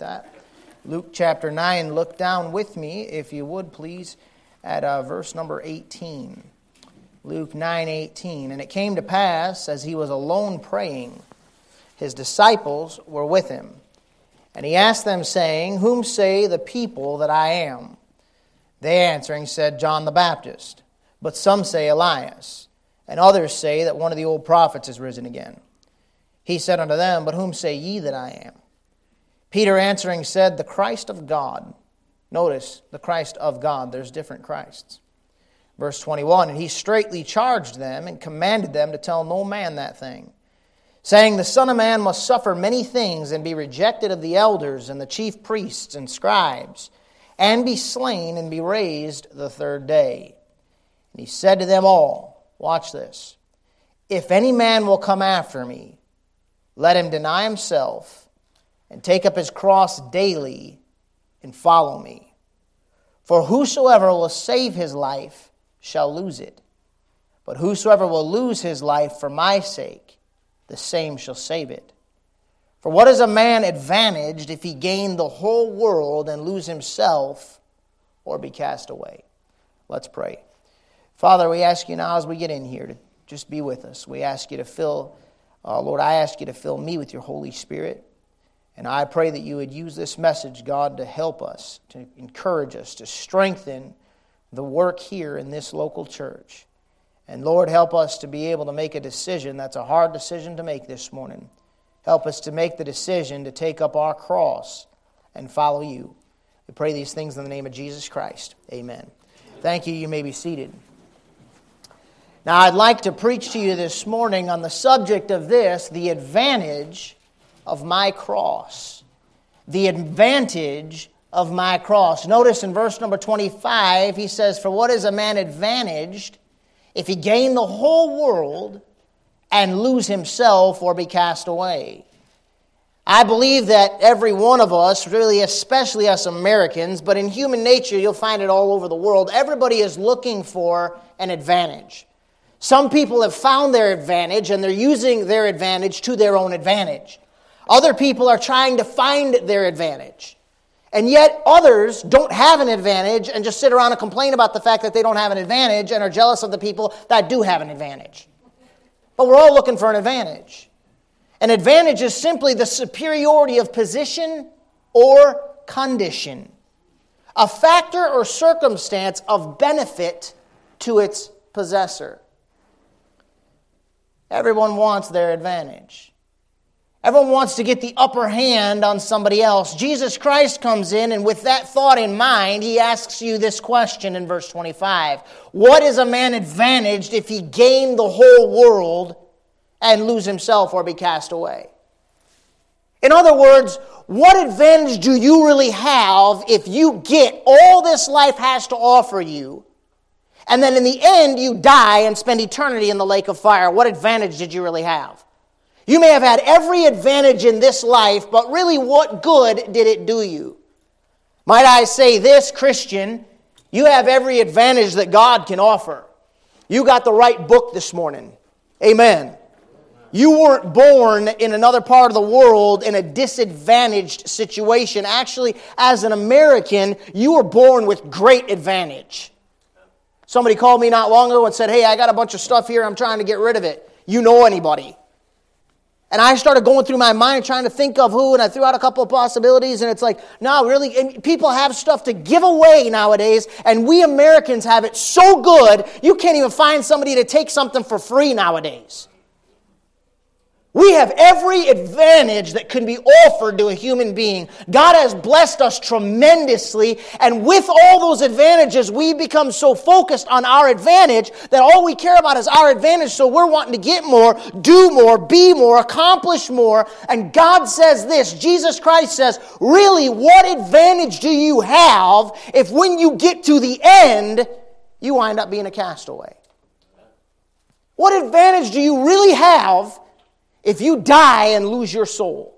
that. Luke chapter 9, look down with me, if you would, please, at verse number 18. Luke 9:18. And it came to pass, as he was alone praying, his disciples were with him. And he asked them, saying, Whom say the people that I am? They answering said, John the Baptist. But some say Elias, and others say that one of the old prophets is risen again. He said unto them, But whom say ye that I am? Peter answering said, The Christ of God. Notice, the Christ of God. There's different Christs. Verse 21, And he straitly charged them and commanded them to tell no man that thing, saying, The Son of Man must suffer many things and be rejected of the elders and the chief priests and scribes, and be slain and be raised the third day. And he said to them all, watch this, If any man will come after me, let him deny himself and take up his cross daily and follow me. For whosoever will save his life shall lose it. But whosoever will lose his life for my sake, the same shall save it. For what is a man advantaged if he gain the whole world and lose himself or be cast away? Let's pray. Father, we ask you now as we get in here to just be with us. We ask you to fill, Lord, I ask you to fill me with your Holy Spirit. And I pray that you would use this message, God, to help us, to encourage us, to strengthen the work here in this local church. And Lord, help us to be able to make a decision. That's a hard decision to make this morning. Help us to make the decision to take up our cross and follow you. We pray these things in the name of Jesus Christ. Amen. Thank you. You may be seated. Now, I'd like to preach to you this morning on the subject of this, the advantage of my cross. The advantage of my cross. Notice in verse number 25, he says, For what is a man advantaged if he gain the whole world and lose himself or be cast away? I believe that every one of us, really especially us Americans, but in human nature you'll find it all over the world, everybody is looking for an advantage. Some people have found their advantage and they're using their advantage to their own advantage. Other people are trying to find their advantage. And yet others don't have an advantage and just sit around and complain about the fact that they don't have an advantage and are jealous of the people that do have an advantage. But we're all looking for an advantage. An advantage is simply the superiority of position or condition. A factor or circumstance of benefit to its possessor. Everyone wants their advantage. Everyone wants to get the upper hand on somebody else. Jesus Christ comes in, and with that thought in mind, he asks you this question in verse 25. What is a man advantaged if he gain the whole world and lose himself or be cast away? In other words, what advantage do you really have if you get all this life has to offer you, and then in the end you die and spend eternity in the lake of fire? What advantage did you really have? You may have had every advantage in this life, but really what good did it do you? Might I say this, Christian, you have every advantage that God can offer. You got the right book this morning. Amen. You weren't born in another part of the world in a disadvantaged situation. Actually, as an American, you were born with great advantage. Somebody called me not long ago and said, Hey, I got a bunch of stuff here, I'm trying to get rid of it. You know anybody? And I started going through my mind trying to think of who, and I threw out a couple of possibilities, and it's like, no, really, and people have stuff to give away nowadays, and we Americans have it so good, you can't even find somebody to take something for free nowadays. We have every advantage that can be offered to a human being. God has blessed us tremendously, and with all those advantages, we become so focused on our advantage that all we care about is our advantage, so we're wanting to get more, do more, be more, accomplish more. And God says this, Jesus Christ says, really, what advantage do you have if when you get to the end, you wind up being a castaway? What advantage do you really have if you die and lose your soul?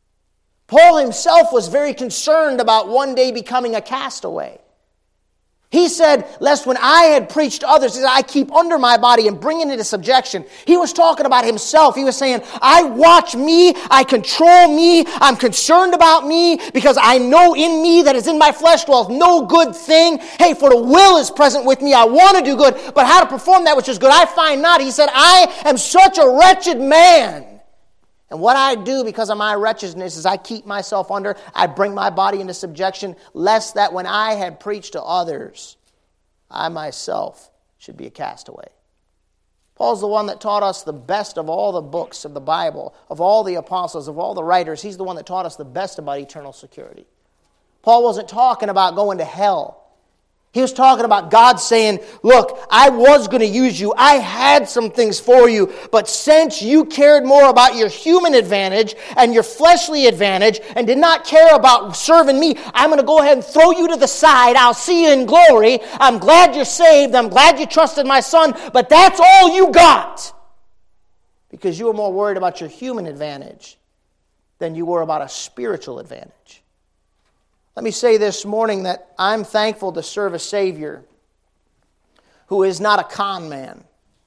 Paul himself was very concerned about one day becoming a castaway. He said, lest when I had preached to others, he said, I keep under my body and bring it into subjection. He was talking about himself. He was saying, I watch me, I control me, I'm concerned about me, because I know in me that is in my flesh dwells no good thing. Hey, for the will is present with me. I want to do good, but how to perform that which is good I find not. He said, I am such a wretched man. And what I do because of my wretchedness is I keep myself under, I bring my body into subjection, lest that when I had preached to others, I myself should be a castaway. Paul's the one that taught us the best of all the books of the Bible, of all the apostles, of all the writers. He's the one that taught us the best about eternal security. Paul wasn't talking about going to hell. He was talking about God saying, look, I was going to use you. I had some things for you. But since you cared more about your human advantage and your fleshly advantage and did not care about serving me, I'm going to go ahead and throw you to the side. I'll see you in glory. I'm glad you're saved. I'm glad you trusted my son. But that's all you got. Because you were more worried about your human advantage than you were about a spiritual advantage. Let me say this morning that I'm thankful to serve a Savior who is not a con man.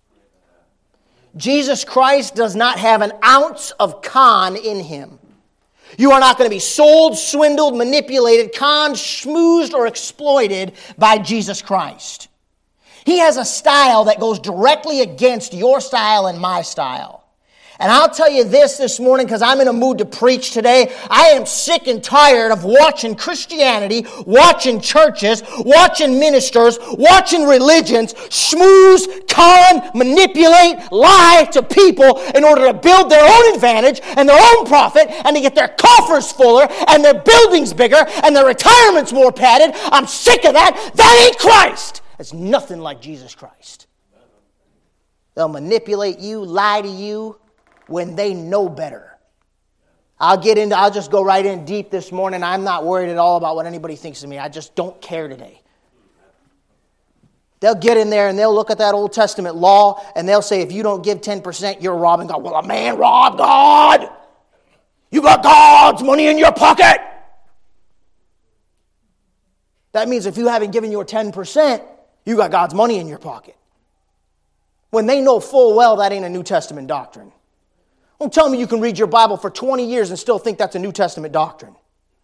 Jesus Christ does not have an ounce of con in him. You are not going to be sold, swindled, manipulated, conned, schmoozed, or exploited by Jesus Christ. He has a style that goes directly against your style and my style. And I'll tell you this morning because I'm in a mood to preach today. I am sick and tired of watching Christianity, watching churches, watching ministers, watching religions schmooze, con, manipulate, lie to people in order to build their own advantage and their own profit and to get their coffers fuller and their buildings bigger and their retirements more padded. I'm sick of that. That ain't Christ. It's nothing like Jesus Christ. They'll manipulate you, lie to you, when they know better. I'll just go right in deep this morning. I'm not worried at all about what anybody thinks of me. I just don't care today. They'll get in there and they'll look at that Old Testament law and they'll say, if you don't give 10%, you're robbing God. Well, a man robbed God. You got God's money in your pocket. That means if you haven't given your 10%, you got God's money in your pocket. When they know full well that ain't a New Testament doctrine. Don't tell me you can read your Bible for 20 years and still think that's a New Testament doctrine.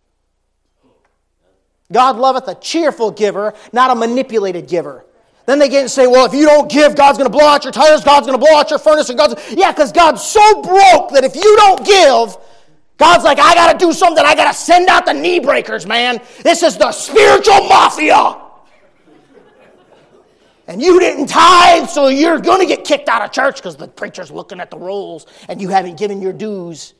God loveth a cheerful giver, not a manipulated giver. Then they get and say, well, if you don't give, God's going to blow out your tires, God's going to blow out your furnace. Yeah, because God's so broke that if you don't give, God's like, I got to do something. I got to send out the knee breakers, man. This is the spiritual mafia. And you didn't tithe, so you're going to get kicked out of church because the preacher's looking at the rolls and you haven't given your dues.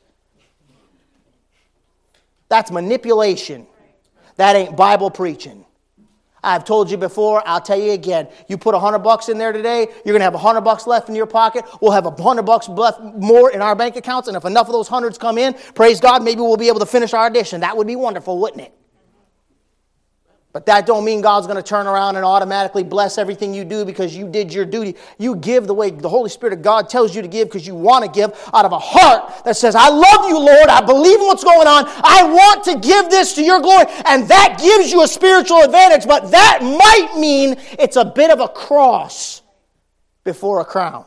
That's manipulation. That ain't Bible preaching. I've told you before, I'll tell you again. You put $100 in there today, you're going to have $100 left in your pocket. We'll have $100 left more in our bank accounts, and if enough of those hundreds come in, praise God, maybe we'll be able to finish our addition. That would be wonderful, wouldn't it? But that don't mean God's going to turn around and automatically bless everything you do because you did your duty. You give the way the Holy Spirit of God tells you to give because you want to give out of a heart that says, I love you, Lord. I believe in what's going on. I want to give this to your glory. And that gives you a spiritual advantage. But that might mean it's a bit of a cross before a crown.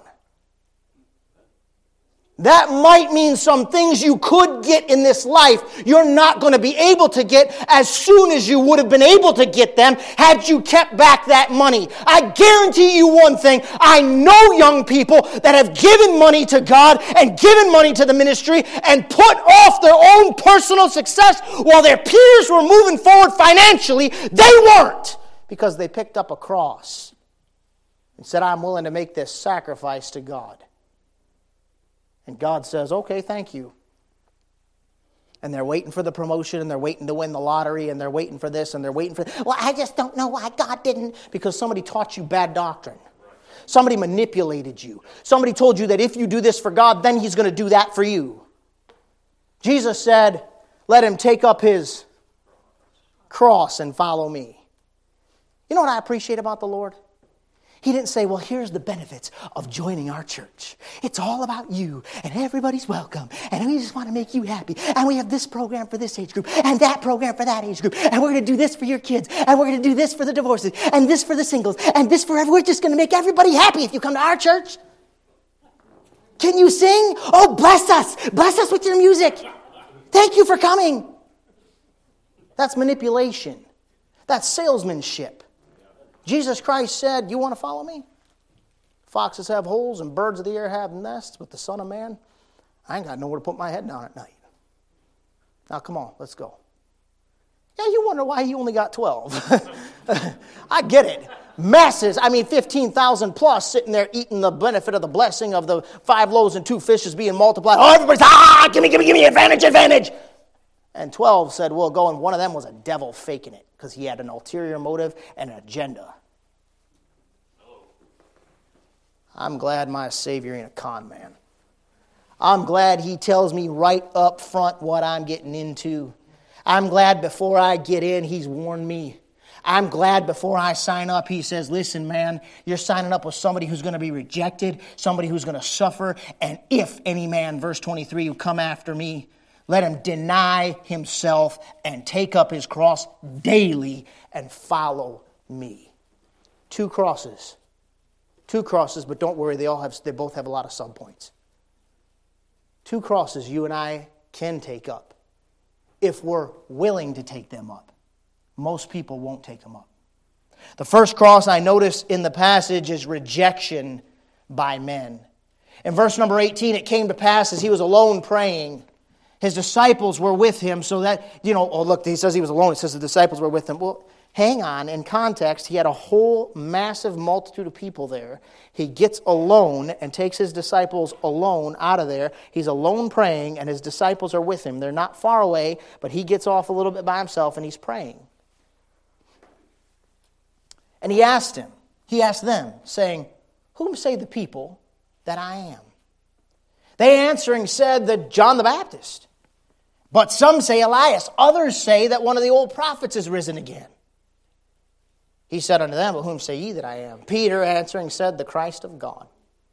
That might mean some things you could get in this life you're not going to be able to get as soon as you would have been able to get them had you kept back that money. I guarantee you one thing. I know young people that have given money to God and given money to the ministry and put off their own personal success while their peers were moving forward financially. They weren't, because they picked up a cross and said, I'm willing to make this sacrifice to God. And God says, okay, thank you. And they're waiting for the promotion, and they're waiting to win the lottery, and they're waiting for this, and they're waiting for... Well, I just don't know why God didn't. Because somebody taught you bad doctrine. Somebody manipulated you. Somebody told you that if you do this for God, then He's going to do that for you. Jesus said, let him take up his cross and follow me. You know what I appreciate about the Lord? He didn't say, well, here's the benefits of joining our church. It's all about you, and everybody's welcome, and we just want to make you happy. And we have this program for this age group, and that program for that age group, and we're going to do this for your kids, and we're going to do this for the divorces, and this for the singles, and this for everyone. We're just going to make everybody happy if you come to our church. Can you sing? Oh, bless us. Bless us with your music. Thank you for coming. That's manipulation. That's salesmanship. Jesus Christ said, you want to follow me? Foxes have holes and birds of the air have nests, but the Son of Man, I ain't got nowhere to put my head down at night. Now, come on, let's go. Yeah, you wonder why he only got 12. I get it. Masses, 15,000 plus sitting there eating the benefit of the blessing of the 5 loaves and 2 fishes being multiplied. Oh, everybody's, give me, advantage. And 12 said, we'll go, and one of them was a devil faking it because he had an ulterior motive and an agenda. I'm glad my Savior ain't a con man. I'm glad he tells me right up front what I'm getting into. I'm glad before I get in, he's warned me. I'm glad before I sign up, he says, listen, man, you're signing up with somebody who's going to be rejected, somebody who's going to suffer, and if any man, verse 23, who come after me, let him deny himself and take up his cross daily and follow me. 2 crosses. 2 crosses, but don't worry, they both have a lot of subpoints. 2 crosses you and I can take up if we're willing to take them up. Most people won't take them up. The first cross I notice in the passage is rejection by men. In verse number 18, it came to pass as he was alone praying. His disciples were with him so that, he says he was alone. It says the disciples were with him. Well, hang on. In context, he had a whole massive multitude of people there. He gets alone and takes his disciples alone out of there. He's alone praying, and his disciples are with him. They're not far away, but he gets off a little bit by himself, and he's praying. And he asked them, saying, whom say the people that I am? They answering said that John the Baptist. But some say Elias. Others say that one of the old prophets is risen again. He said unto them, but whom say ye that I am? Peter answering said, the Christ of God.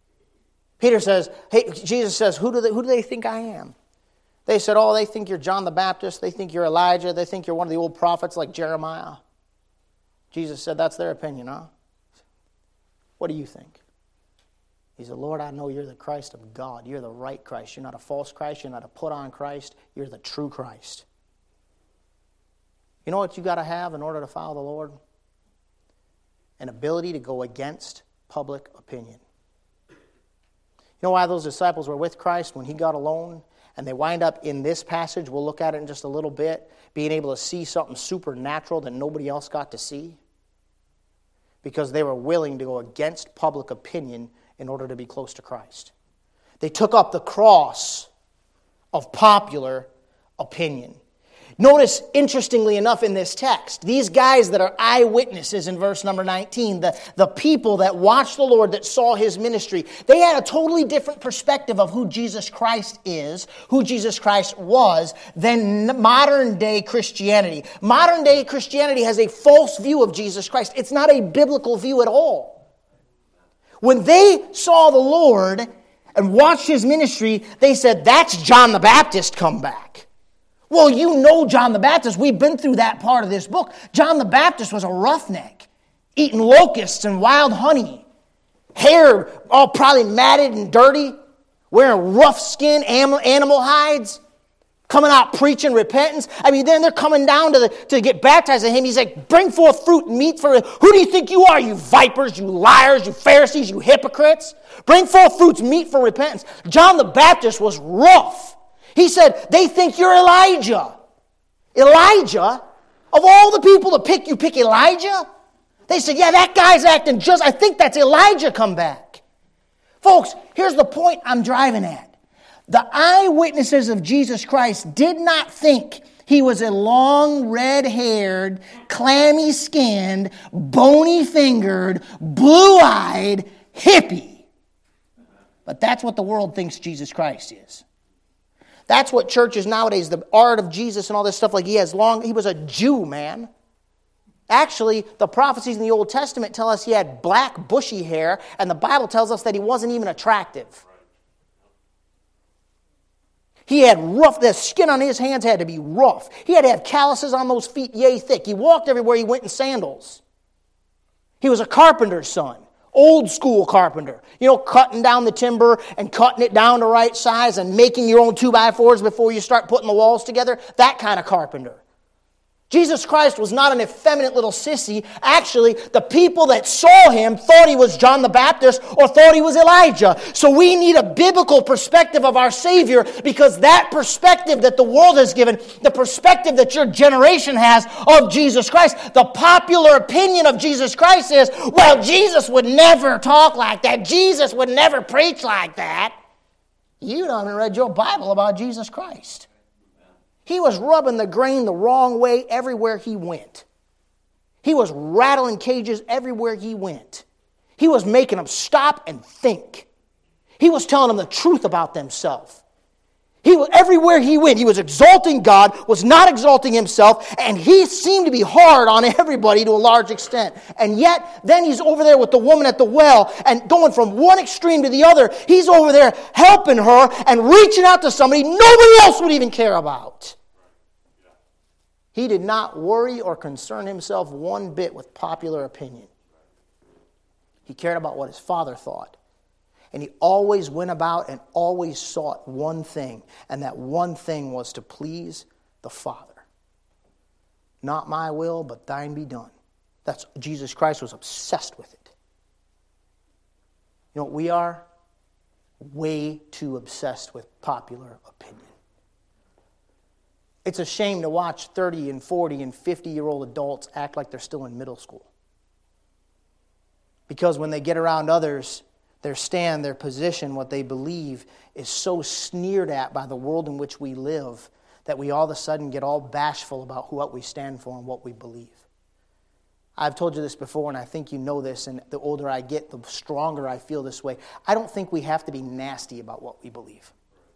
Jesus says, who do they think I am? They said, they think you're John the Baptist. They think you're Elijah. They think you're one of the old prophets like Jeremiah. Jesus said, that's their opinion, huh? What do you think? He said, Lord, I know you're the Christ of God. You're the right Christ. You're not a false Christ. You're not a put-on Christ. You're the true Christ. You know what you got to have in order to follow the Lord? An ability to go against public opinion. You know why those disciples were with Christ when he got alone? And they wind up in this passage, we'll look at it in just a little bit, being able to see something supernatural that nobody else got to see. Because they were willing to go against public opinion in order to be close to Christ. They took up the cross of popular opinion. Notice, interestingly enough, in this text, these guys that are eyewitnesses in verse number 19, the people that watched the Lord, that saw his ministry, they had a totally different perspective of who Jesus Christ is, who Jesus Christ was, than modern-day Christianity. Modern-day Christianity has a false view of Jesus Christ. It's not a biblical view at all. When they saw the Lord and watched his ministry, they said, that's John the Baptist come back. Well, you know John the Baptist. We've been through that part of this book. John the Baptist was a roughneck, eating locusts and wild honey, hair all probably matted and dirty, wearing rough skin animal hides, coming out preaching repentance. Then they're coming down to get baptized in him. He's like, bring forth fruit and meat for it. Who do you think you are, you vipers, you liars, you Pharisees, you hypocrites? Bring forth fruits, meat for repentance. John the Baptist was rough. He said, they think you're Elijah. Elijah? Of all the people to pick, you pick Elijah? They said, yeah, that guy's acting I think that's Elijah come back. Folks, here's the point I'm driving at. The eyewitnesses of Jesus Christ did not think he was a long, red-haired, clammy-skinned, bony-fingered, blue-eyed hippie. But that's what the world thinks Jesus Christ is. That's what churches nowadays, the art of Jesus and all this stuff, like he was a Jew, man. Actually, the prophecies in the Old Testament tell us he had black, bushy hair, and the Bible tells us that he wasn't even attractive. He had the skin on his hands had to be rough. He had to have calluses on those feet yea thick. He walked everywhere he went in sandals. He was a carpenter's son, old school carpenter. You know, cutting down the timber and cutting it down the right size and making your own 2x4s before you start putting the walls together. That kind of carpenter. Jesus Christ was not an effeminate little sissy. Actually, the people that saw him thought he was John the Baptist or thought he was Elijah. So we need a biblical perspective of our Savior, because that perspective that the world has given, the perspective that your generation has of Jesus Christ, the popular opinion of Jesus Christ is, well, Jesus would never talk like that. Jesus would never preach like that. You haven't read your Bible about Jesus Christ. He was rubbing the grain the wrong way everywhere he went. He was rattling cages everywhere he went. He was making them stop and think. He was telling them the truth about themselves. Everywhere he went, he was exalting God, was not exalting himself, and he seemed to be hard on everybody to a large extent. And yet, then he's over there with the woman at the well, and going from one extreme to the other, he's over there helping her and reaching out to somebody nobody else would even care about. He did not worry or concern himself one bit with popular opinion. He cared about what his Father thought. And he always went about and always sought one thing, and that one thing was to please the Father. Not my will, but thine be done. That's Jesus Christ was obsessed with it. You know what we are? Way too obsessed with popular opinion. It's a shame to watch 30 and 40 and 50-year-old adults act like they're still in middle school. Because when they get around others, their stand, their position, what they believe is so sneered at by the world in which we live that we all of a sudden get all bashful about what we stand for and what we believe. I've told you this before, and I think you know this, and the older I get, the stronger I feel this way. I don't think we have to be nasty about what we believe.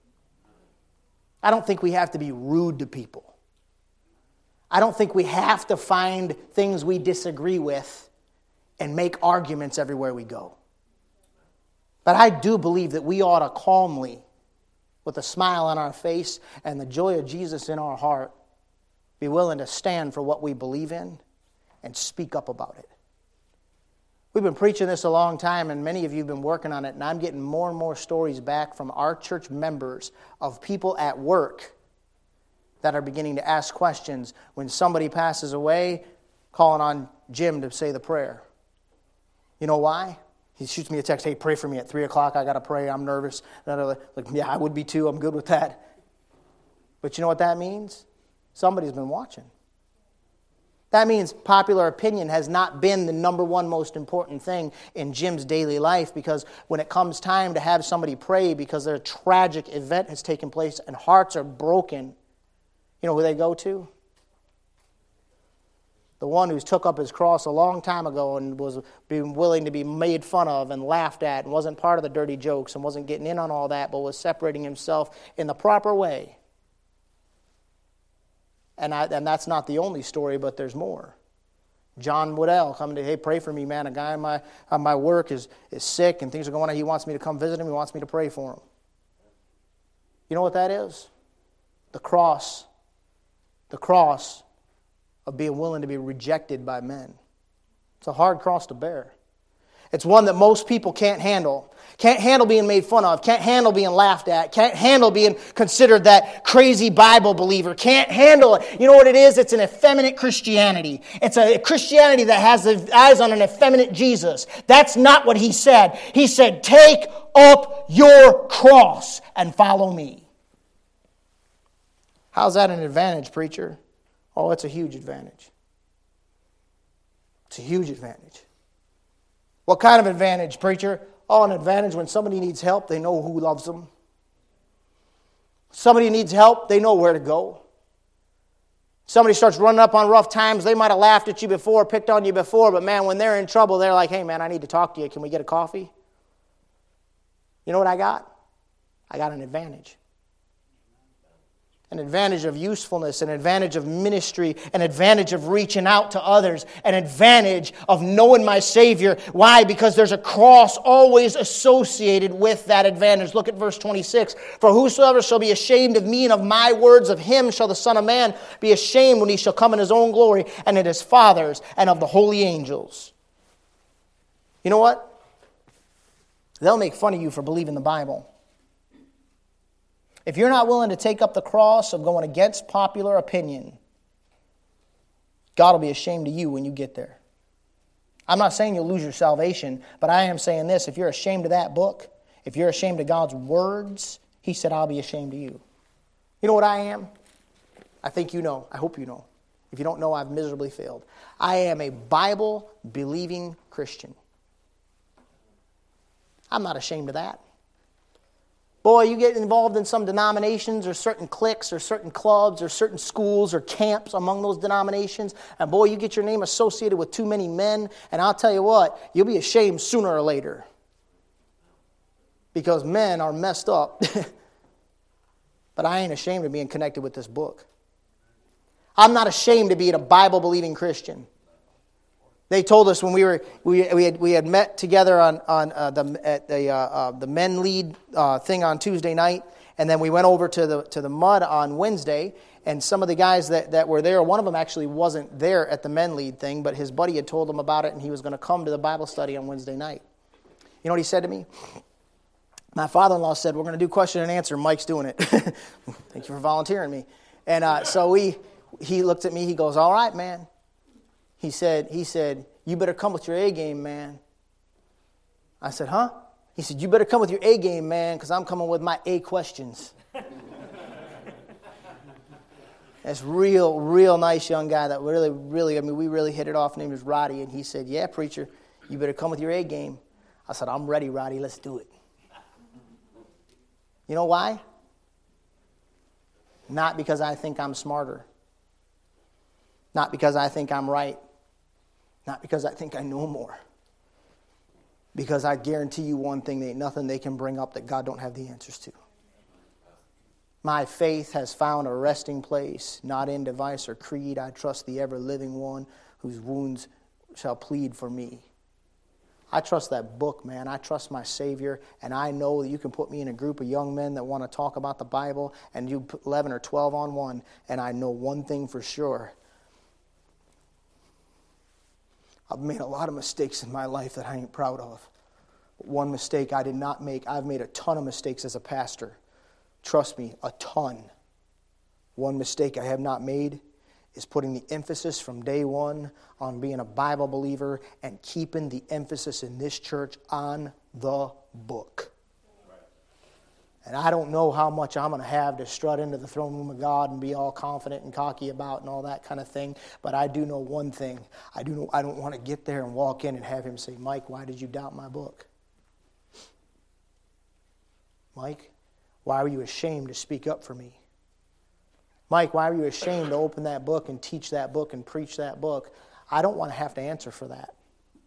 I don't think we have to be rude to people. I don't think we have to find things we disagree with and make arguments everywhere we go. But I do believe that we ought to calmly, with a smile on our face and the joy of Jesus in our heart, be willing to stand for what we believe in and speak up about it. We've been preaching this a long time, and many of you have been working on it, and I'm getting more and more stories back from our church members of people at work that are beginning to ask questions when somebody passes away, calling on Jim to say the prayer. You know why? He shoots me a text, hey, pray for me at 3 o'clock. I got to pray. I'm nervous. Like, yeah, I would be too. I'm good with that. But you know what that means? Somebody's been watching. That means popular opinion has not been the number one most important thing in Jim's daily life, because when it comes time to have somebody pray because their tragic event has taken place and hearts are broken, you know who they go to? The one who's took up his cross a long time ago and was being willing to be made fun of and laughed at and wasn't part of the dirty jokes and wasn't getting in on all that, but was separating himself in the proper way. And that's not the only story, but there's more. John Woodell coming to, hey, pray for me, man. A guy on my work is sick and things are going on. He wants me to come visit him. He wants me to pray for him. You know what that is? The cross. The cross of being willing to be rejected by men. It's a hard cross to bear. It's one that most people can't handle. Can't handle being made fun of. Can't handle being laughed at. Can't handle being considered that crazy Bible believer. Can't handle it. You know what it is? It's an effeminate Christianity. It's a Christianity that has the eyes on an effeminate Jesus. That's not what he said. He said, take up your cross and follow me. How's that an advantage, preacher? Oh, it's a huge advantage. It's a huge advantage. What kind of advantage, preacher? Oh, an advantage when somebody needs help, they know who loves them. Somebody needs help, they know where to go. Somebody starts running up on rough times, they might have laughed at you before, picked on you before, but man, when they're in trouble, they're like, hey man, I need to talk to you. Can we get a coffee? You know what I got? I got an advantage. an advantage of usefulness, an advantage of ministry, an advantage of reaching out to others, an advantage of knowing my Savior. Why? Because there's a cross always associated with that advantage. Look at verse 26. For whosoever shall be ashamed of me and of my words, of him shall the Son of Man be ashamed when he shall come in his own glory and in his Father's and of the holy angels. You know what? They'll make fun of you for believing the Bible. If you're not willing to take up the cross of going against popular opinion, God will be ashamed of you when you get there. I'm not saying you'll lose your salvation, but I am saying this. If you're ashamed of that book, if you're ashamed of God's words, He said, I'll be ashamed of you. You know what I am? I think you know. I hope you know. If you don't know, I've miserably failed. I am a Bible-believing Christian. I'm not ashamed of that. Boy, you get involved in some denominations or certain cliques or certain clubs or certain schools or camps among those denominations, and boy, you get your name associated with too many men, and I'll tell you what, you'll be ashamed sooner or later. Because men are messed up. But I ain't ashamed of being connected with this book. I'm not ashamed of being a Bible-believing Christian. They told us when we had met together on the men lead thing on Tuesday night, and then we went over to the mud on Wednesday. And some of the guys that were there, one of them actually wasn't there at the men lead thing, but his buddy had told him about it, and he was going to come to the Bible study on Wednesday night. You know what he said to me? My father-in-law said, "We're going to do question and answer. Mike's doing it." Thank you for volunteering me. And so he looked at me. He goes, "All right, man." He said, "You better come with your A game, man." I said, "Huh?" He said, "You better come with your A game, man, because I'm coming with my A questions." This real nice young guy that really, we really hit it off. His name was Roddy, and he said, "Yeah, preacher, you better come with your A game." I said, "I'm ready, Roddy. Let's do it." You know why? Not because I think I'm smarter. Not because I think I'm right. Not because I think I know more. Because I guarantee you one thing, there ain't nothing they can bring up that God don't have the answers to. My faith has found a resting place, not in device or creed. I trust the ever-living one whose wounds shall plead for me. I trust that book, man. I trust my Savior, and I know that you can put me in a group of young men that want to talk about the Bible, and you put 11 or 12 on one, and I know one thing for sure. I've made a lot of mistakes in my life that I ain't proud of. But one mistake I did not make, I've made a ton of mistakes as a pastor. Trust me, a ton. One mistake I have not made is putting the emphasis from day one on being a Bible believer and keeping the emphasis in this church on the book. And I don't know how much I'm going to have to strut into the throne room of God and be all confident and cocky about and all that kind of thing. But I do know one thing. I don't want to get there and walk in and have him say, "Mike, why did you doubt my book? Mike, why were you ashamed to speak up for me? Mike, why were you ashamed to open that book and teach that book and preach that book?" I don't want to have to answer for that.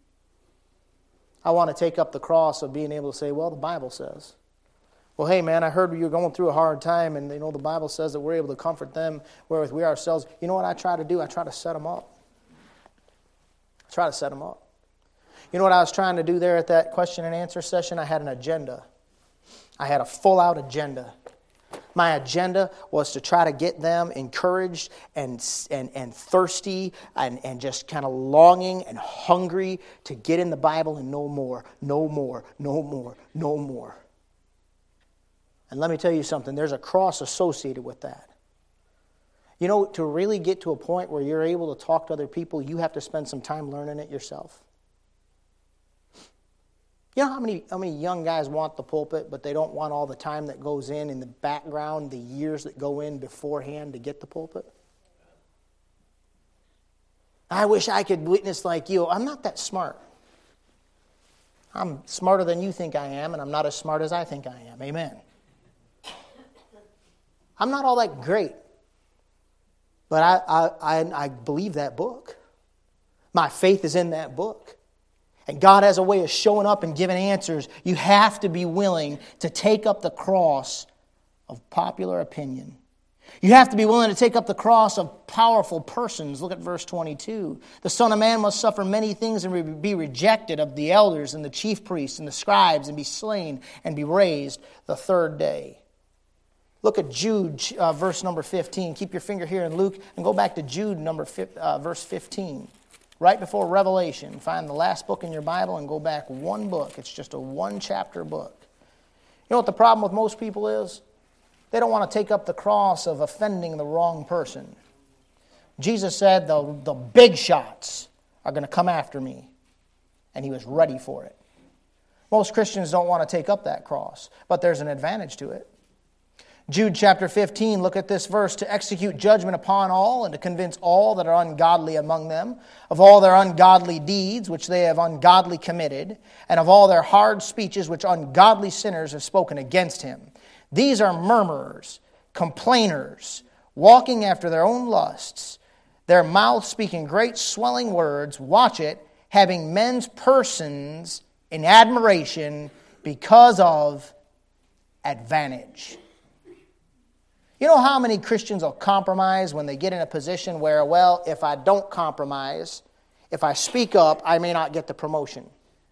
I want to take up the cross of being able to say, "Well, the Bible says." "Well, hey, man, I heard you're going through a hard time, and the Bible says that we're able to comfort them wherewith we ourselves." You know what I try to do? I try to set them up. You know what I was trying to do there at that question and answer session? I had an agenda. I had a full-out agenda. My agenda was to try to get them encouraged and thirsty and just kind of longing and hungry to get in the Bible and know more. And let me tell you something, there's a cross associated with that. You know, to really get to a point where you're able to talk to other people, you have to spend some time learning it yourself. You know how many young guys want the pulpit, but they don't want all the time that goes in the background, the years that go in beforehand to get the pulpit? I wish I could witness like you. I'm not that smart. I'm smarter than you think I am, and I'm not as smart as I think I am. Amen. I'm not all that great, but I believe that book. My faith is in that book. And God has a way of showing up and giving answers. You have to be willing to take up the cross of popular opinion. You have to be willing to take up the cross of powerful persons. Look at verse 22. The Son of Man must suffer many things and be rejected of the elders and the chief priests and the scribes and be slain and be raised the third day. Look at Jude, verse number 15. Keep your finger here in Luke and go back to Jude, verse 15. Right before Revelation. Find the last book in your Bible and go back one book. It's just a one-chapter book. You know what the problem with most people is? They don't want to take up the cross of offending the wrong person. Jesus said the big shots are going to come after me. And he was ready for it. Most Christians don't want to take up that cross, but there's an advantage to it. Jude chapter 15, look at this verse. To execute judgment upon all and to convince all that are ungodly among them of all their ungodly deeds which they have ungodly committed, and of all their hard speeches which ungodly sinners have spoken against him. These are murmurers, complainers, walking after their own lusts, their mouth speaking great swelling words, watch it, having men's persons in admiration because of advantage. You know how many Christians will compromise when they get in a position where, well, if I don't compromise, if I speak up, I may not get the promotion.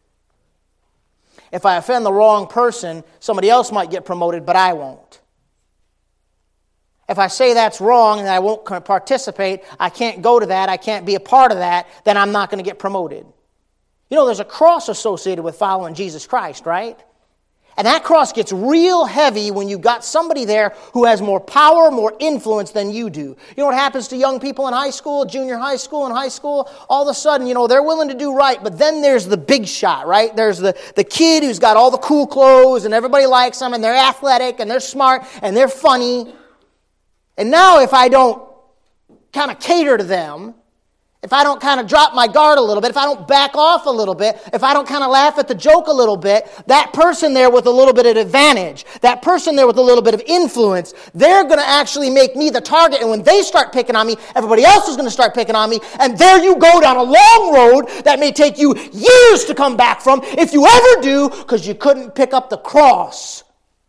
If I offend the wrong person, somebody else might get promoted, but I won't. If I say that's wrong and I won't participate, I can't go to that, I can't be a part of that, then I'm not going to get promoted. You know, there's a cross associated with following Jesus Christ, right? And that cross gets real heavy when you've got somebody there who has more power, more influence than you do. You know what happens to young people in high school, junior high school, and high school? All of a sudden, they're willing to do right, but then there's the big shot, right? There's the kid who's got all the cool clothes and everybody likes them and they're athletic and they're smart and they're funny. And now if I don't kind of cater to them, if I don't kind of drop my guard a little bit, if I don't back off a little bit, if I don't kind of laugh at the joke a little bit, that person there with a little bit of advantage, that person there with a little bit of influence, they're going to actually make me the target. And when they start picking on me, everybody else is going to start picking on me. And there you go down a long road that may take you years to come back from, if you ever do, because you couldn't pick up the cross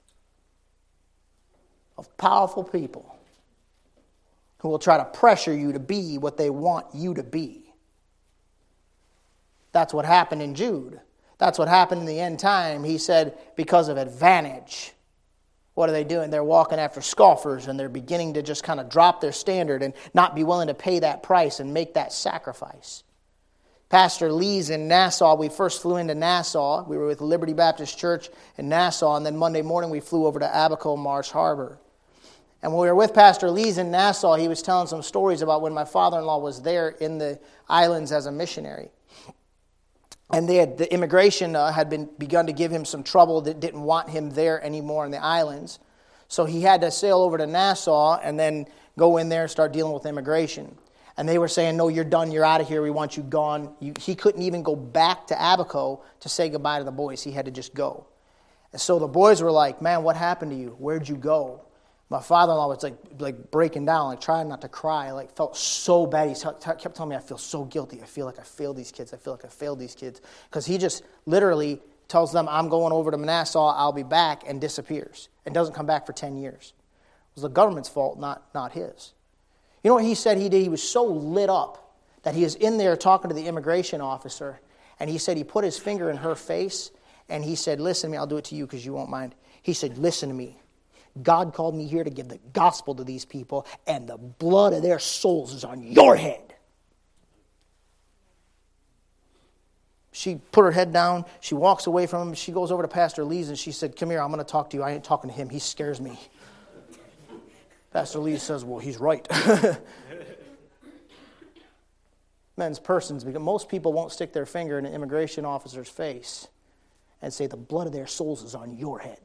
of powerful people who will try to pressure you to be what they want you to be. That's what happened in Jude. That's what happened in the end time. He said, because of advantage. What are they doing? They're walking after scoffers, and they're beginning to just kind of drop their standard and not be willing to pay that price and make that sacrifice. Pastor Lee's in Nassau. We first flew into Nassau. We were with Liberty Baptist Church in Nassau, and then Monday morning we flew over to Abaco Marsh Harbor. And when we were with Pastor Lee's in Nassau, he was telling some stories about when my father-in-law was there in the islands as a missionary. And the immigration had begun to give him some trouble, that didn't want him there anymore in the islands. So he had to sail over to Nassau and then go in there and start dealing with immigration. And they were saying, no, you're done, you're out of here, we want you gone. He couldn't even go back to Abaco to say goodbye to the boys. He had to just go. And so the boys were like, man, what happened to you? Where'd you go? My father-in-law was like breaking down, like trying not to cry, like felt so bad. He kept telling me, I feel so guilty. I feel like I failed these kids. I feel like I failed these kids. Because he just literally tells them, I'm going over to Nassau, I'll be back, and disappears. And doesn't come back for 10 years. It was the government's fault, not his. You know what he said he did? He was so lit up that he was in there talking to the immigration officer, and he said he put his finger in her face, and he said, listen to me, I'll do it to you because you won't mind. He said, listen to me. God called me here to give the gospel to these people, and the blood of their souls is on your head. She put her head down. She walks away from him. She goes over to Pastor Lee's, and she said, come here, I'm going to talk to you. I ain't talking to him. He scares me. Pastor Lee says, well, he's right. Men's persons, because most people won't stick their finger in an immigration officer's face and say, the blood of their souls is on your head.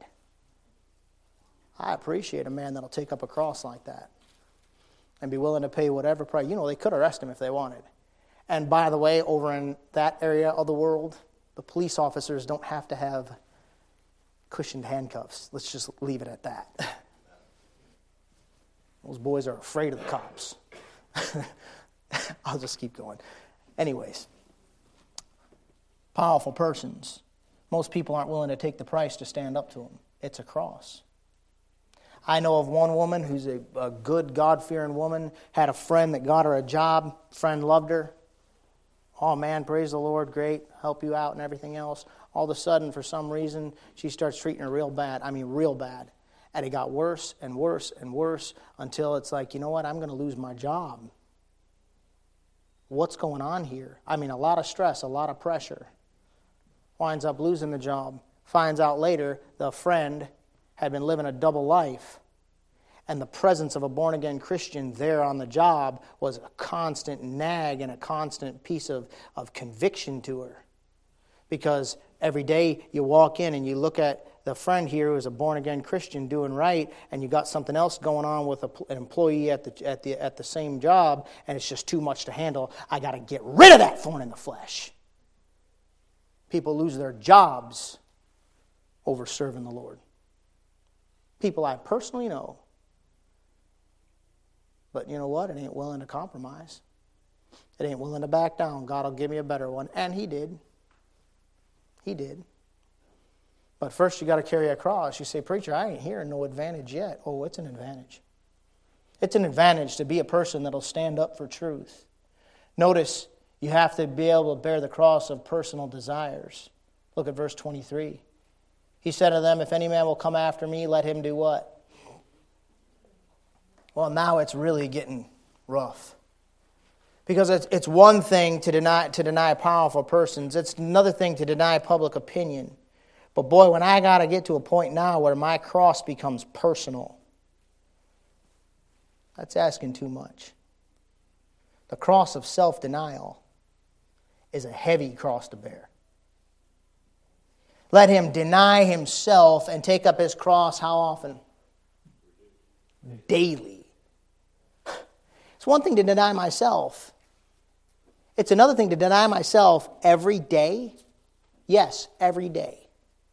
I appreciate a man that'll take up a cross like that and be willing to pay whatever price. They could arrest him if they wanted. And by the way, over in that area of the world, the police officers don't have to have cushioned handcuffs. Let's just leave it at that. Those boys are afraid of the cops. I'll just keep going. Anyways, powerful persons. Most people aren't willing to take the price to stand up to them. It's a cross. I know of one woman who's a good, God-fearing woman, had a friend that got her a job. Friend loved her. Oh man, praise the Lord, great, help you out and everything else. All of a sudden, for some reason, she starts treating her real bad. I mean, real bad. And it got worse and worse and worse until it's like, you know what, I'm going to lose my job. What's going on here? I mean, a lot of stress, a lot of pressure. Winds up losing the job. Finds out later the friend had been living a double life. And the presence of a born-again Christian there on the job was a constant nag and a constant piece of conviction to her. Because every day you walk in and you look at the friend here who is a born-again Christian doing right, and you got something else going on with an employee at the same job, and it's just too much to handle. I got to get rid of that thorn in the flesh. People lose their jobs over serving the Lord. People I personally know. But you know what? It ain't willing to compromise. It ain't willing to back down. God will give me a better one. And He did. He did. But first you got to carry a cross. You say, preacher, I ain't hearing no advantage yet. Oh, it's an advantage. It's an advantage to be a person that'll stand up for truth. Notice, you have to be able to bear the cross of personal desires. Look at verse 23. He said to them, if any man will come after me, let him do what? Well, now it's really getting rough. Because it's one thing to deny powerful persons. It's another thing to deny public opinion. But boy, when I got to get to a point now where my cross becomes personal, that's asking too much. The cross of self-denial is a heavy cross to bear. Let him deny himself and take up his cross how often? Daily. It's one thing to deny myself. It's another thing to deny myself every day. Yes, every day.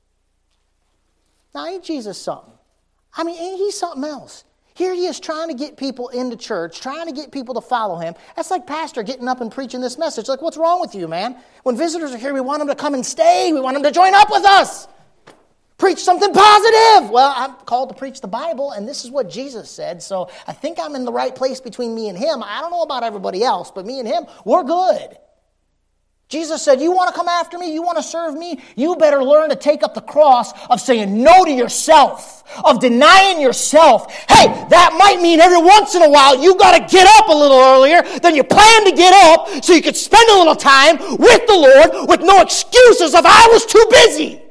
Now, ain't Jesus something? I mean, ain't He something else? Here He is trying to get people into church, trying to get people to follow Him. That's like pastor getting up and preaching this message. Like, what's wrong with you, man? When visitors are here, we want them to come and stay. We want them to join up with us. Preach something positive. Well, I'm called to preach the Bible, and this is what Jesus said, so I think I'm in the right place between me and Him. I don't know about everybody else, but me and Him, we're good. Jesus said, you want to come after me? You want to serve me? You better learn to take up the cross of saying no to yourself, of denying yourself. Hey, that might mean every once in a while you got to get up a little earlier than you plan to get up so you could spend a little time with the Lord with no excuses of I was too busy.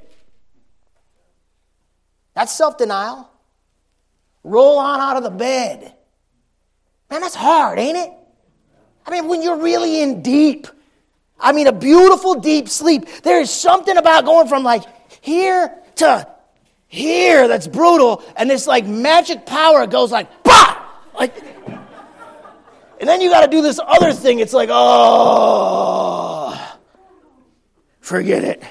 That's self-denial. Roll on out of the bed. Man, that's hard, ain't it? I mean, when you're really in deep, a beautiful deep sleep, there is something about going from like here to here that's brutal, and this like magic power goes like, bah! Like, and then you got to do this other thing. It's like, oh, forget it.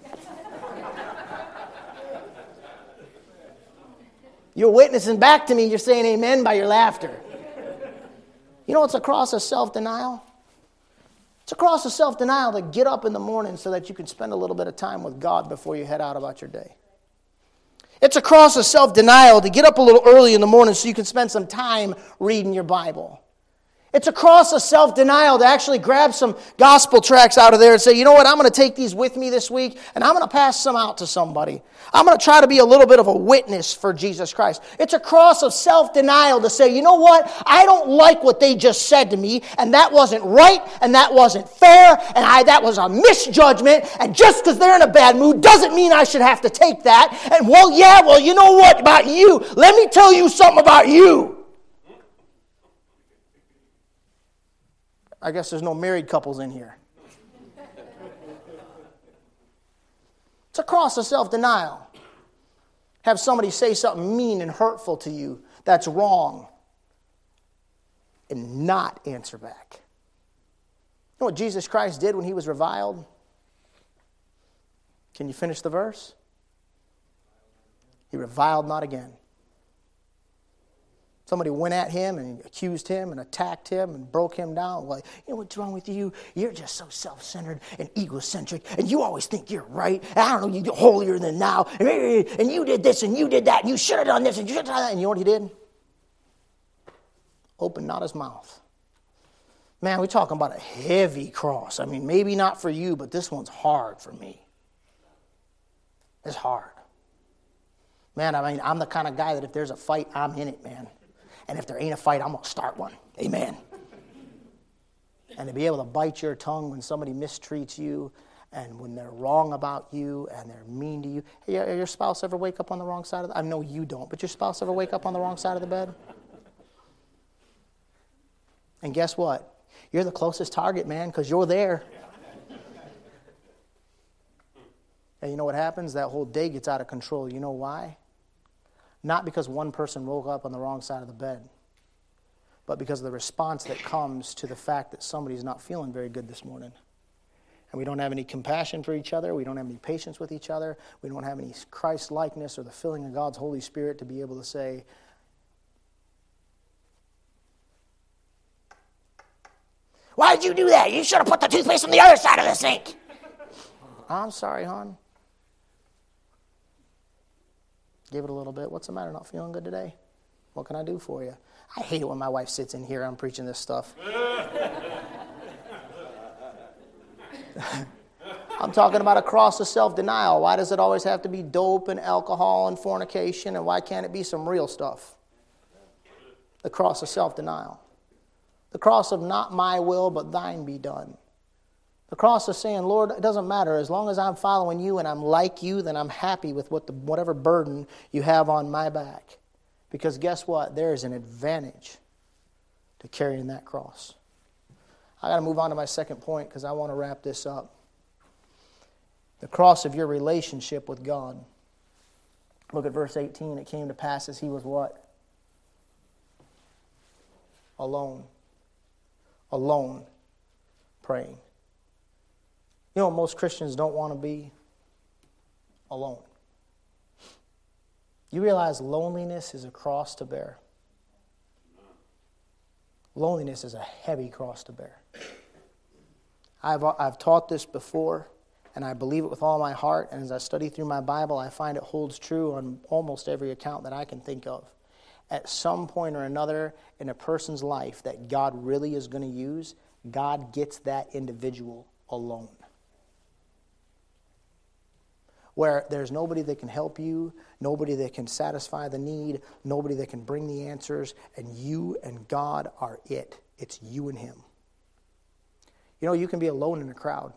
You're witnessing back to me. You're saying amen by your laughter. You know what's a cross of self-denial? It's a cross of self-denial to get up in the morning so that you can spend a little bit of time with God before you head out about your day. It's a cross of self-denial to get up a little early in the morning so you can spend some time reading your Bible. It's a cross of self-denial to actually grab some gospel tracts out of there and say, you know what, I'm going to take these with me this week and I'm going to pass some out to somebody. I'm going to try to be a little bit of a witness for Jesus Christ. It's a cross of self-denial to say, you know what, I don't like what they just said to me, and that wasn't right, and that wasn't fair, and that was a misjudgment, and just because they're in a bad mood doesn't mean I should have to take that. And well, you know what about you? Let me tell you something about you. I guess there's no married couples in here. It's a cross of self-denial. Have somebody say something mean and hurtful to you that's wrong and not answer back. You know what Jesus Christ did when He was reviled? Can you finish the verse? He reviled not again. Somebody went at him and accused him and attacked him and broke him down. Like, you know what's wrong with you? You're just so self-centered and egocentric, and you always think you're right. And I don't know, you're holier than thou. And you did this and you did that, and you should have done this and you should have done that. And you know what he did? Opened not his mouth. Man, we're talking about a heavy cross. I mean, maybe not for you, but this one's hard for me. It's hard. Man, I mean, I'm the kind of guy that if there's a fight, I'm in it, man. And if there ain't a fight, I'm going to start one. Amen. And to be able to bite your tongue when somebody mistreats you and when they're wrong about you and they're mean to you. Hey, your spouse ever wake up on the wrong side of the... I know you don't, but your spouse ever wake up on the wrong side of the bed? And guess what? You're the closest target, man, because you're there. And you know what happens? That whole day gets out of control. You know why? Not because one person woke up on the wrong side of the bed, but because of the response that comes to the fact that somebody's not feeling very good this morning. And we don't have any compassion for each other. We don't have any patience with each other. We don't have any Christ-likeness or the filling of God's Holy Spirit to be able to say, "Why did you do that? You should have put the toothpaste on the other side of the sink." I'm sorry, hon. Give it a little bit. What's the matter? Not feeling good today? What can I do for you? I hate it when my wife sits in here. I'm preaching this stuff. I'm talking about a cross of self-denial. Why does it always have to be dope and alcohol and fornication? And why can't it be some real stuff? The cross of self-denial. The cross of not my will, but thine be done. The cross is saying, Lord, it doesn't matter. As long as I'm following you and I'm like you, then I'm happy with whatever burden you have on my back. Because guess what? There is an advantage to carrying that cross. I got to move on to my second point because I want to wrap this up. The cross of your relationship with God. Look at verse 18. It came to pass as he was what? Alone. Alone. Praying. You know, most Christians don't want to be alone. You realize loneliness is a cross to bear. Loneliness is a heavy cross to bear. I've taught this before, and I believe it with all my heart, and as I study through my Bible, I find it holds true on almost every account that I can think of. At some point or another in a person's life that God really is going to use, God gets that individual alone. Where there's nobody that can help you, nobody that can satisfy the need, nobody that can bring the answers, and you and God are it. It's you and Him. You know, you can be alone in a crowd.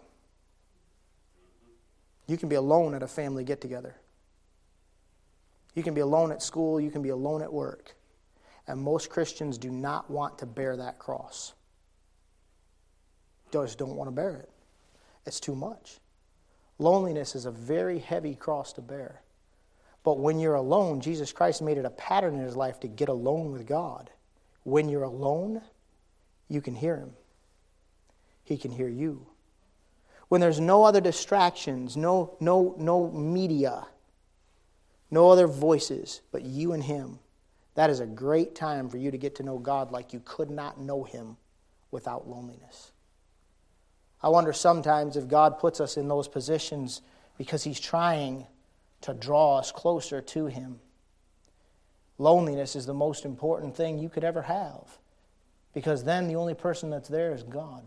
You can be alone at a family get-together. You can be alone at school, you can be alone at work. And most Christians do not want to bear that cross. They just don't want to bear it. It's too much. Loneliness is a very heavy cross to bear. But when you're alone, Jesus Christ made it a pattern in His life to get alone with God. When you're alone, you can hear Him. He can hear you. When there's no other distractions, no media, no other voices, but you and Him, that is a great time for you to get to know God like you could not know Him without loneliness. I wonder sometimes if God puts us in those positions because He's trying to draw us closer to Him. Loneliness is the most important thing you could ever have, because then the only person that's there is God.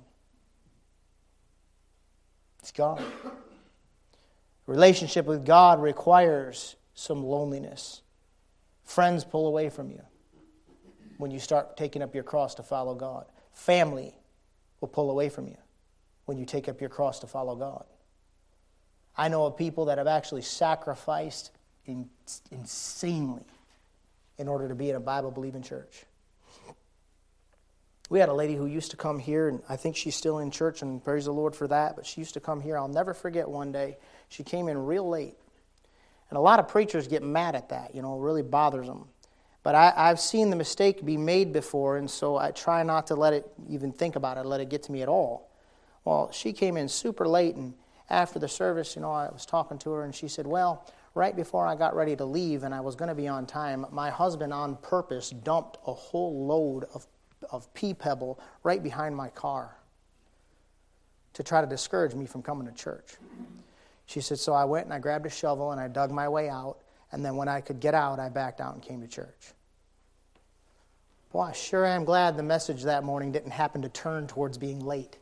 It's God. Relationship with God requires some loneliness. Friends pull away from you when you start taking up your cross to follow God. Family will pull away from you when you take up your cross to follow God. I know of people that have actually sacrificed insanely in order to be in a Bible-believing church. We had a lady who used to come here, and I think she's still in church, and praise the Lord for that, but she used to come here. I'll never forget one day, she came in real late. And a lot of preachers get mad at that, it really bothers them. But I've seen the mistake be made before, and so I try not to let it even think about it, let it get to me at all. Well, she came in super late, and after the service, I was talking to her, and she said, well, right before I got ready to leave and I was going to be on time, my husband on purpose dumped a whole load of pea pebble right behind my car to try to discourage me from coming to church. She said, so I went and I grabbed a shovel and I dug my way out, and then when I could get out, I backed out and came to church. Boy, I sure am glad the message that morning didn't happen to turn towards being late.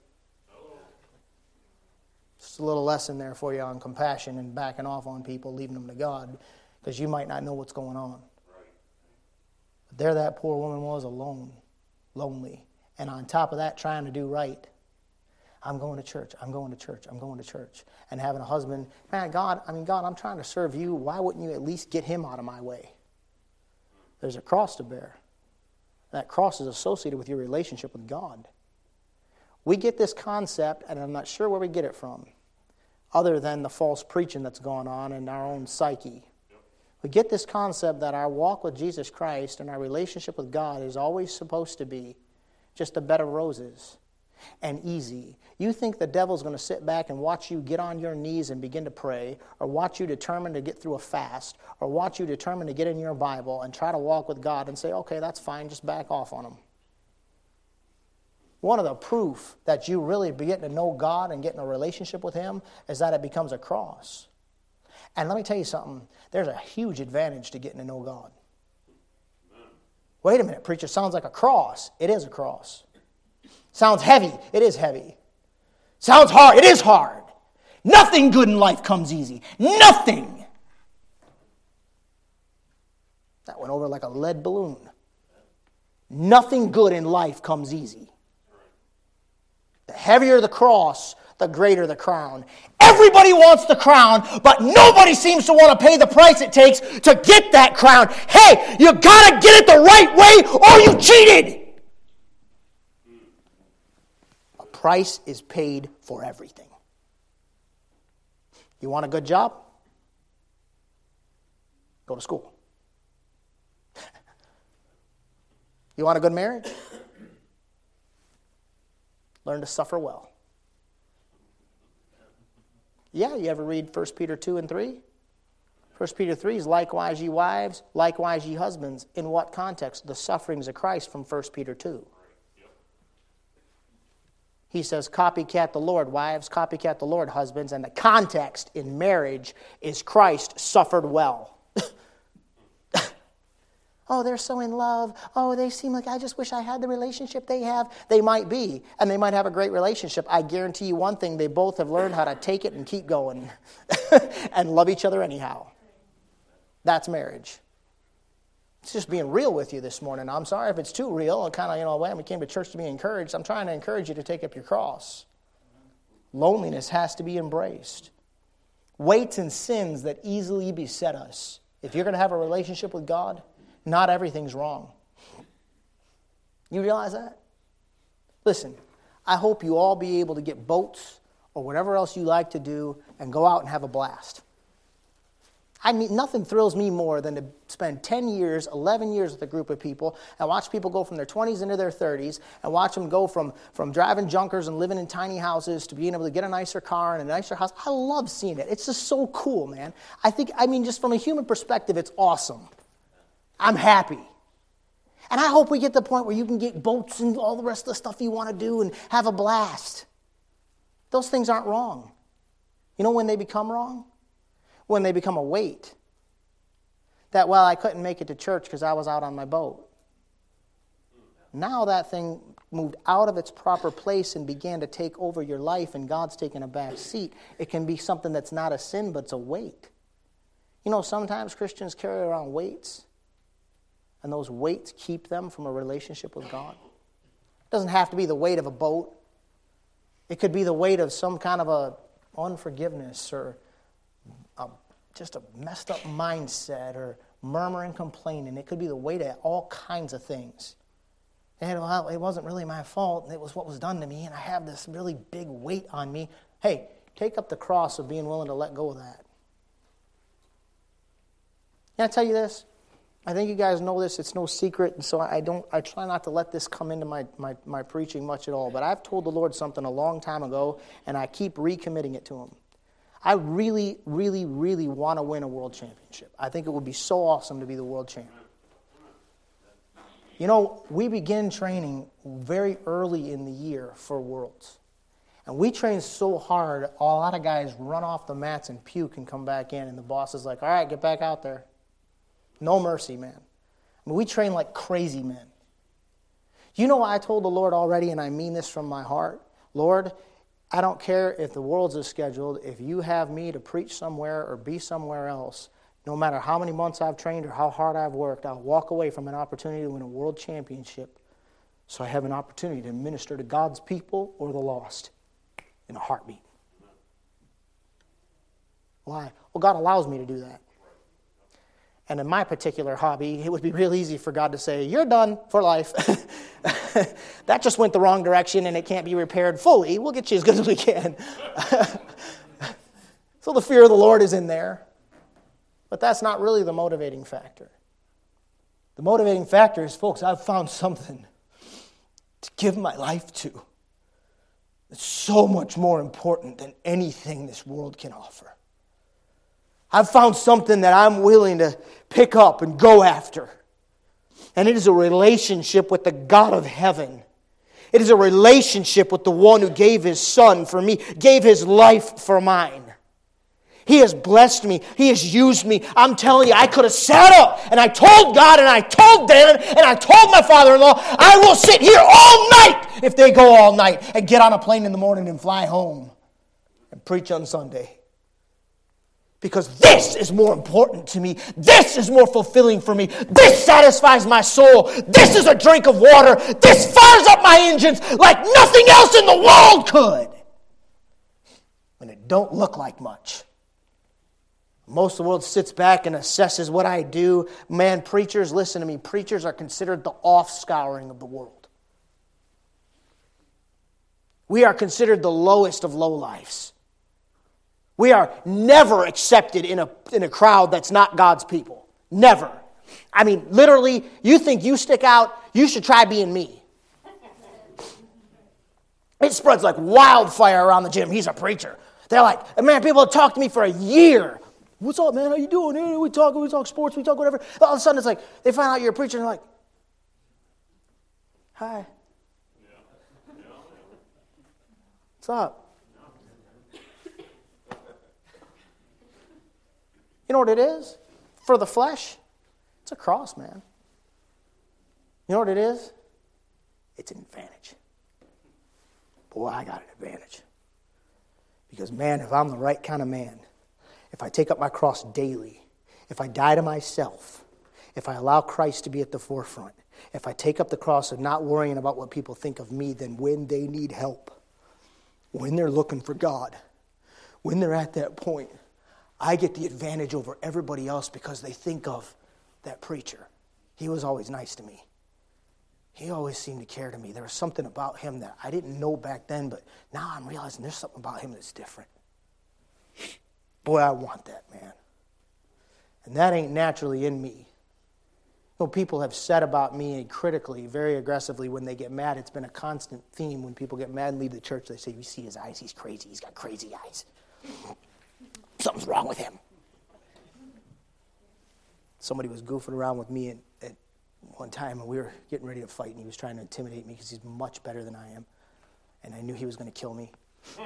Just a little lesson there for you on compassion and backing off on people, leaving them to God, because you might not know what's going on. But there that poor woman was, alone, lonely, and on top of that, trying to do right. I'm going to church, I'm going to church, I'm going to church. And having a husband, man, God, I'm trying to serve you. Why wouldn't you at least get him out of my way? There's a cross to bear. That cross is associated with your relationship with God. We get this concept, and I'm not sure where we get it from, other than the false preaching that's gone on in our own psyche. We get this concept that our walk with Jesus Christ and our relationship with God is always supposed to be just a bed of roses and easy. You think the devil's going to sit back and watch you get on your knees and begin to pray, or watch you determined to get through a fast, or watch you determined to get in your Bible and try to walk with God and say, okay, that's fine, just back off on him. One of the proof that you really be getting to know God and getting a relationship with him is that it becomes a cross. And let me tell you something, there's a huge advantage to getting to know God. Wait a minute, preacher, sounds like a cross. It is a cross. Sounds heavy. It is heavy. Sounds hard. It is hard. Nothing good in life comes easy. Nothing. That went over like a lead balloon. Nothing good in life comes easy. The heavier the cross, the greater the crown. Everybody wants the crown, but nobody seems to want to pay the price it takes to get that crown. Hey, you got to get it the right way or you cheated. Price is paid for everything. You want a good job? Go to school. You want a good marriage? Learn to suffer well. Yeah, you ever read 1 Peter 2 and 3? 1 Peter 3 is likewise ye wives, likewise ye husbands. In what context? The sufferings of Christ from 1 Peter 2. He says, copycat the Lord, wives, copycat the Lord, husbands. And the context in marriage is Christ suffered well. Oh, they're so in love. Oh, they seem like I just wish I had the relationship they have. They might be, and they might have a great relationship. I guarantee you one thing, they both have learned how to take it and keep going and love each other anyhow. That's marriage. It's just being real with you this morning. I'm sorry if it's too real. Kind of, we came to church to be encouraged. I'm trying to encourage you to take up your cross. Loneliness has to be embraced. Weights and sins that easily beset us. If you're going to have a relationship with God, not everything's wrong. You realize that? Listen, I hope you all be able to get boats or whatever else you like to do and go out and have a blast. I mean, nothing thrills me more than to spend 10 years, 11 years with a group of people and watch people go from their 20s into their 30s and watch them go from driving junkers and living in tiny houses to being able to get a nicer car and a nicer house. I love seeing it. It's just so cool, man. Just from a human perspective, it's awesome. I'm happy. And I hope we get to the point where you can get boats and all the rest of the stuff you want to do and have a blast. Those things aren't wrong. You know when they become wrong? When they become a weight. That, I couldn't make it to church because I was out on my boat. Now that thing moved out of its proper place and began to take over your life and God's taking a back seat. It can be something that's not a sin, but it's a weight. You know, sometimes Christians carry around weights, and those weights keep them from a relationship with God. It doesn't have to be the weight of a boat. It could be the weight of some kind of a unforgiveness or just a messed up mindset or murmuring, complaining. It could be the weight of all kinds of things. And it wasn't really my fault. It was what was done to me, and I have this really big weight on me. Hey, take up the cross of being willing to let go of that. Can I tell you this? I think you guys know this. It's no secret, and so I try not to let this come into my preaching much at all. But I've told the Lord something a long time ago, and I keep recommitting it to Him. I really, really, really want to win a world championship. I think it would be so awesome to be the world champion. You know, we begin training very early in the year for Worlds. And we train so hard, a lot of guys run off the mats and puke and come back in, and the boss is like, all right, get back out there. No mercy, man. I mean, we train like crazy men. You know what I told the Lord already, and I mean this from my heart? Lord, I don't care if the Worlds is scheduled. If you have me to preach somewhere or be somewhere else, no matter how many months I've trained or how hard I've worked, I'll walk away from an opportunity to win a world championship so I have an opportunity to minister to God's people or the lost in a heartbeat. Why? Well, God allows me to do that. And in my particular hobby, it would be real easy for God to say, you're done for life. That just went the wrong direction and it can't be repaired fully. We'll get you as good as we can. So the fear of the Lord is in there. But that's not really the motivating factor. The motivating factor is, folks, I've found something to give my life to. It's so much more important than anything this world can offer. I've found something that I'm willing to pick up and go after. And it is a relationship with the God of heaven. It is a relationship with the one who gave His Son for me, gave His life for mine. He has blessed me. He has used me. I'm telling you, I could have sat up and I told God and I told Dan and I told my father-in-law, I will sit here all night if they go all night and get on a plane in the morning and fly home and preach on Sunday. Because this is more important to me. This is more fulfilling for me. This satisfies my soul. This is a drink of water. This fires up my engines like nothing else in the world could. And it don't look like much. Most of the world sits back and assesses what I do. Man, preachers, listen to me. Preachers are considered the off-scouring of the world. We are considered the lowest of lowlifes. We are never accepted in a crowd that's not God's people. Never. I mean, literally, you think you stick out, you should try being me. It spreads like wildfire around the gym. He's a preacher. They're like, man, people have talked to me for a year. What's up, man? How you doing? Hey, we talk sports, we talk whatever. All of a sudden, it's like, they find out you're a preacher, and they're like, hi. What's up? You know what it is? For the flesh, it's a cross, man. You know what it is? It's an advantage. Boy, I got an advantage. Because, man, if I'm the right kind of man, if I take up my cross daily, if I die to myself, if I allow Christ to be at the forefront, if I take up the cross of not worrying about what people think of me, then when they need help, when they're looking for God, when they're at that point, I get the advantage over everybody else because they think of that preacher. He was always nice to me. He always seemed to care to me. There was something about him that I didn't know back then, but now I'm realizing there's something about him that's different. Boy, I want that, man. And that ain't naturally in me. You know, people have said about me critically, very aggressively when they get mad. It's been a constant theme when people get mad and leave the church. They say, you see his eyes, he's crazy. He's got crazy eyes. Something's wrong with him. Somebody was goofing around with me at one time, and we were getting ready to fight, and he was trying to intimidate me because he's much better than I am. And I knew he was going to kill me.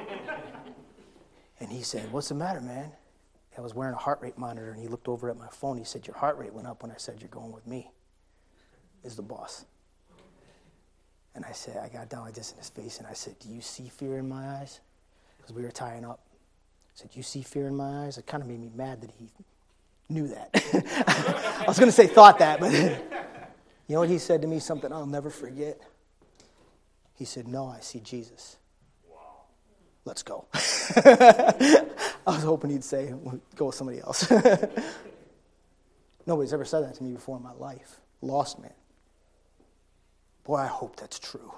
And he said, what's the matter, man? I was wearing a heart rate monitor, and he looked over at my phone. He said, your heart rate went up when I said you're going with me. Is the boss. And I said, I got down like this in his face, and I said, do you see fear in my eyes? Because we were tying up. I said, do you see fear in my eyes? It kind of made me mad that he knew that. I was going to say thought that, but you know what he said to me? Something I'll never forget. He said, no, I see Jesus. Let's go. I was hoping he'd say, go with somebody else. Nobody's ever said that to me before in my life. Lost man. Boy, I hope that's true.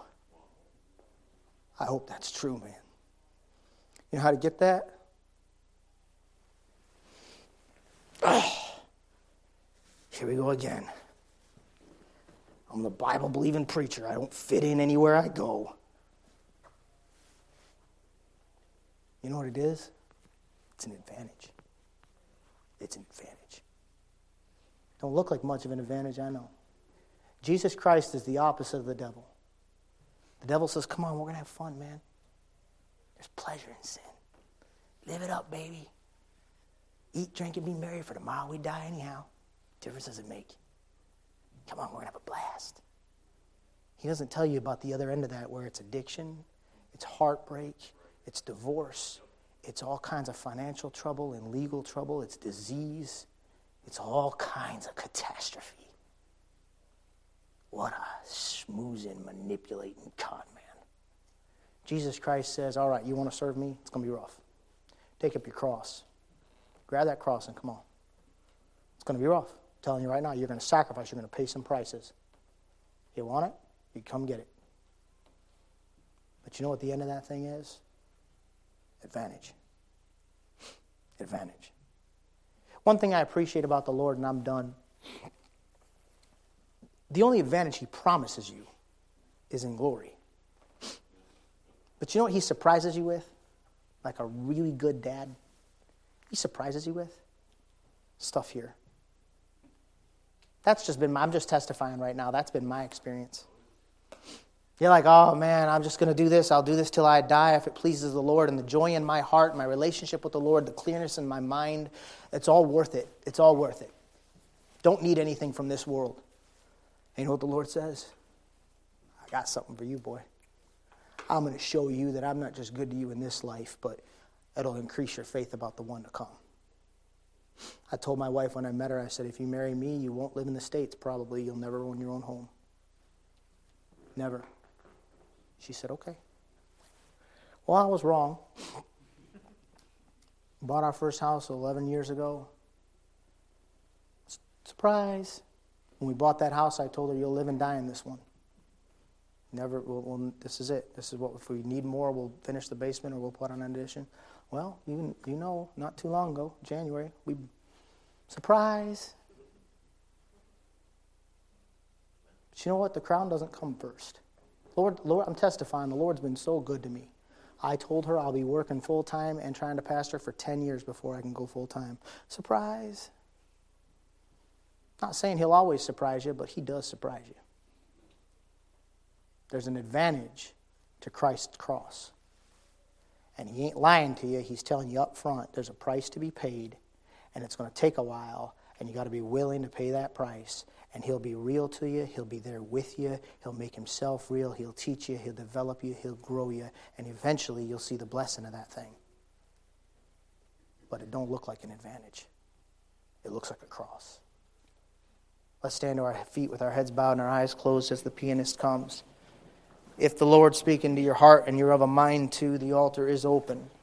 I hope that's true, man. You know how to get that? Oh, here we go again. I'm the Bible-believing preacher. I don't fit in anywhere I go. You know what it is? It's an advantage. It's an advantage. Don't look like much of an advantage, I know. Jesus Christ is the opposite of the devil. The devil says, come on, we're going to have fun, man. There's pleasure in sin. Live it up, baby. Eat, drink, and be merry, for tomorrow we die anyhow. Difference does it make? Come on, we're going to have a blast. He doesn't tell you about the other end of that, where it's addiction, it's heartbreak, it's divorce, it's all kinds of financial trouble and legal trouble, it's disease, it's all kinds of catastrophe. What a schmoozing, manipulating con man. Jesus Christ says, all right, you want to serve me? It's going to be rough. Take up your cross. Grab that cross and come on. It's going to be rough. I'm telling you right now, you're going to sacrifice. You're going to pay some prices. You want it? You come get it. But you know what the end of that thing is? Advantage. Advantage. One thing I appreciate about the Lord, and I'm done, the only advantage He promises you is in glory. But you know what He surprises you with? Like a really good dad. He surprises you with stuff here. That's just been I'm just testifying right now. That's been my experience. You're like, oh man, I'm just going to do this. I'll do this till I die if it pleases the Lord. And the joy in my heart, my relationship with the Lord, the clearness in my mind, it's all worth it. It's all worth it. Don't need anything from this world. And you know what the Lord says? I got something for you, boy. I'm going to show you that I'm not just good to you in this life, but it'll increase your faith about the one to come. I told my wife when I met her, I said, if you marry me, you won't live in the States probably. You'll never own your own home. Never. She said, okay. Well, I was wrong. Bought our first house 11 years ago. Surprise. When we bought that house, I told her, you'll live and die in this one. Never, this is it. This is what, if we need more, we'll finish the basement or we'll put on an addition. Well, you know, not too long ago, January, surprise. But you know what? The crown doesn't come first. Lord, I'm testifying, the Lord's been so good to me. I told her I'll be working full-time and trying to pastor for 10 years before I can go full-time. Surprise. Not saying He'll always surprise you, but He does surprise you. There's an advantage to Christ's cross. And He ain't lying to you. He's telling you up front, there's a price to be paid, and it's going to take a while, and you got to be willing to pay that price. And He'll be real to you. He'll be there with you. He'll make Himself real. He'll teach you. He'll develop you. He'll grow you. And eventually you'll see the blessing of that thing. But it don't look like an advantage. It looks like a cross. Let's stand to our feet with our heads bowed and our eyes closed as the pianist comes. If the Lord's speaking to your heart and you're of a mind to, the altar is open.